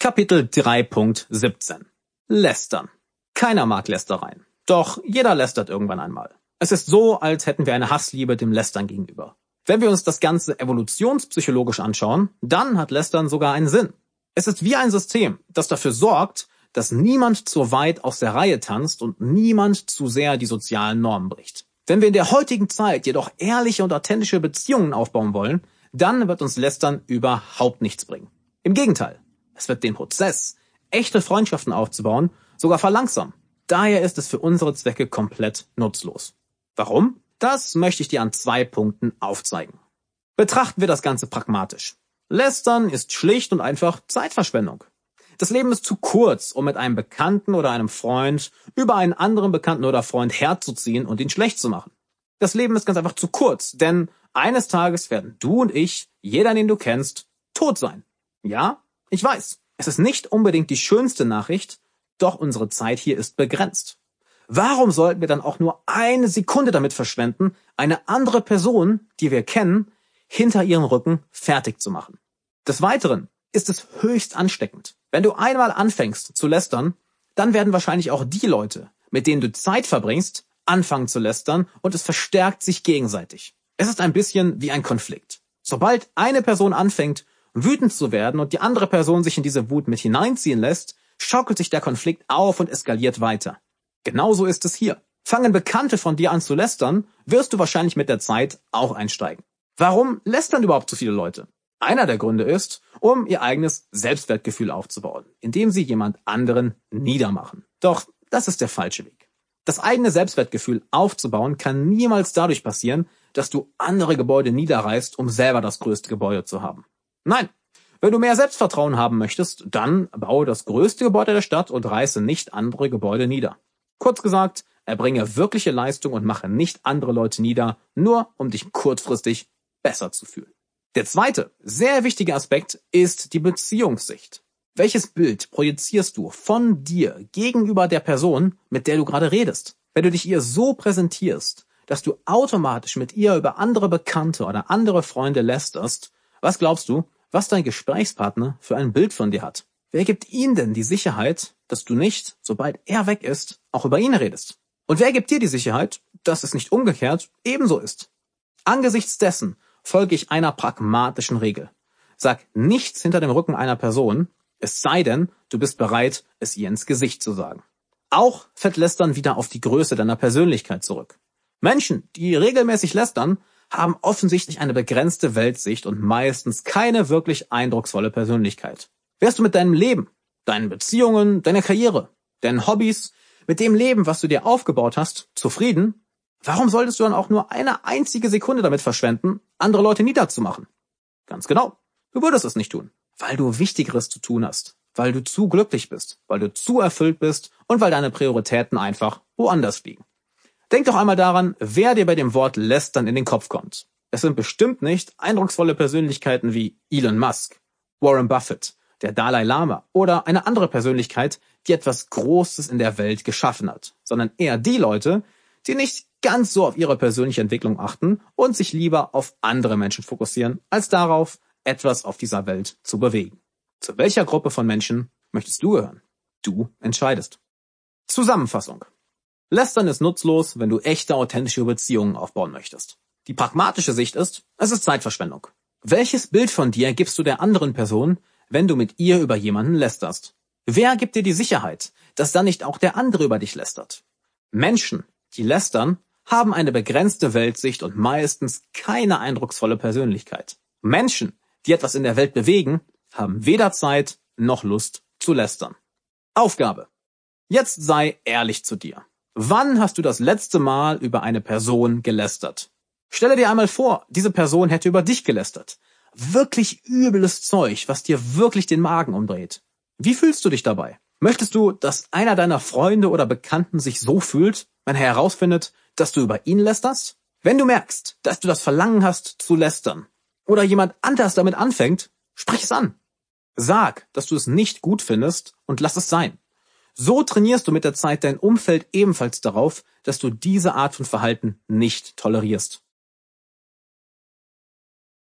Kapitel 3.17 Lästern. Keiner mag Lästereien. Doch jeder lästert irgendwann einmal. Es ist so, als hätten wir eine Hassliebe dem Lästern gegenüber. Wenn wir uns das Ganze evolutionspsychologisch anschauen, dann hat Lästern sogar einen Sinn. Es ist wie ein System, das dafür sorgt, dass niemand zu weit aus der Reihe tanzt und niemand zu sehr die sozialen Normen bricht. Wenn wir in der heutigen Zeit jedoch ehrliche und authentische Beziehungen aufbauen wollen, dann wird uns Lästern überhaupt nichts bringen. Im Gegenteil, es wird den Prozess, echte Freundschaften aufzubauen, sogar verlangsamen. Daher ist es für unsere Zwecke komplett nutzlos. Warum? Das möchte ich dir an 2 Punkten aufzeigen. Betrachten wir das Ganze pragmatisch. Lästern ist schlicht und einfach Zeitverschwendung. Das Leben ist zu kurz, um mit einem Bekannten oder einem Freund über einen anderen Bekannten oder Freund herzuziehen und ihn schlecht zu machen. Das Leben ist ganz einfach zu kurz, denn eines Tages werden du und ich, jeder, den du kennst, tot sein. Ja, ich weiß, es ist nicht unbedingt die schönste Nachricht, doch unsere Zeit hier ist begrenzt. Warum sollten wir dann auch nur eine Sekunde damit verschwenden, eine andere Person, die wir kennen, hinter ihrem Rücken fertig zu machen? Des Weiteren ist es höchst ansteckend. Wenn du einmal anfängst zu lästern, dann werden wahrscheinlich auch die Leute, mit denen du Zeit verbringst, anfangen zu lästern und es verstärkt sich gegenseitig. Es ist ein bisschen wie ein Konflikt. Sobald eine Person anfängt, wütend zu werden und die andere Person sich in diese Wut mit hineinziehen lässt, schaukelt sich der Konflikt auf und eskaliert weiter. Genauso ist es hier. Fangen Bekannte von dir an zu lästern, wirst du wahrscheinlich mit der Zeit auch einsteigen. Warum lästern überhaupt so viele Leute? Einer der Gründe ist, um ihr eigenes Selbstwertgefühl aufzubauen, indem sie jemand anderen niedermachen. Doch das ist der falsche Weg. Das eigene Selbstwertgefühl aufzubauen kann niemals dadurch passieren, dass du andere Gebäude niederreißt, um selber das größte Gebäude zu haben. Nein, wenn du mehr Selbstvertrauen haben möchtest, dann baue das größte Gebäude der Stadt und reiße nicht andere Gebäude nieder. Kurz gesagt, erbringe wirkliche Leistung und mache nicht andere Leute nieder, nur um dich kurzfristig besser zu fühlen. Der zweite, sehr wichtige Aspekt ist die Beziehungssicht. Welches Bild projizierst du von dir gegenüber der Person, mit der du gerade redest? Wenn du dich ihr so präsentierst, dass du automatisch mit ihr über andere Bekannte oder andere Freunde lästerst, was glaubst du, was dein Gesprächspartner für ein Bild von dir hat? Wer gibt ihm denn die Sicherheit, dass du nicht, sobald er weg ist, auch über ihn redest? Und wer gibt dir die Sicherheit, dass es nicht umgekehrt ebenso ist? Angesichts dessen folge ich einer pragmatischen Regel. Sag nichts hinter dem Rücken einer Person, es sei denn, du bist bereit, es ihr ins Gesicht zu sagen. Auch fällt Lästern wieder auf die Größe deiner Persönlichkeit zurück. Menschen, die regelmäßig lästern, haben offensichtlich eine begrenzte Weltsicht und meistens keine wirklich eindrucksvolle Persönlichkeit. Wärst du mit deinem Leben, deinen Beziehungen, deiner Karriere, deinen Hobbys, mit dem Leben, was du dir aufgebaut hast, zufrieden? Warum solltest du dann auch nur eine einzige Sekunde damit verschwenden, andere Leute niederzumachen? Ganz genau, du würdest es nicht tun, weil du Wichtigeres zu tun hast, weil du zu glücklich bist, weil du zu erfüllt bist und weil deine Prioritäten einfach woanders liegen. Denk doch einmal daran, wer dir bei dem Wort Lästern in den Kopf kommt. Es sind bestimmt nicht eindrucksvolle Persönlichkeiten wie Elon Musk, Warren Buffett, der Dalai Lama oder eine andere Persönlichkeit, die etwas Großes in der Welt geschaffen hat, sondern eher die Leute, die nicht ganz so auf ihre persönliche Entwicklung achten und sich lieber auf andere Menschen fokussieren, als darauf, etwas auf dieser Welt zu bewegen. Zu welcher Gruppe von Menschen möchtest du gehören? Du entscheidest. Zusammenfassung. Lästern ist nutzlos, wenn du echte, authentische Beziehungen aufbauen möchtest. Die pragmatische Sicht ist, es ist Zeitverschwendung. Welches Bild von dir gibst du der anderen Person, wenn du mit ihr über jemanden lästerst? Wer gibt dir die Sicherheit, dass dann nicht auch der andere über dich lästert? Menschen, die lästern, haben eine begrenzte Weltsicht und meistens keine eindrucksvolle Persönlichkeit. Menschen, die etwas in der Welt bewegen, haben weder Zeit noch Lust zu lästern. Aufgabe. Jetzt sei ehrlich zu dir. Wann hast du das letzte Mal über eine Person gelästert? Stelle dir einmal vor, diese Person hätte über dich gelästert. Wirklich übles Zeug, was dir wirklich den Magen umdreht. Wie fühlst du dich dabei? Möchtest du, dass einer deiner Freunde oder Bekannten sich so fühlt, wenn er herausfindet, dass du über ihn lästerst? Wenn du merkst, dass du das Verlangen hast zu lästern oder jemand anders damit anfängt, sprich es an. Sag, dass du es nicht gut findest und lass es sein. So trainierst du mit der Zeit dein Umfeld ebenfalls darauf, dass du diese Art von Verhalten nicht tolerierst.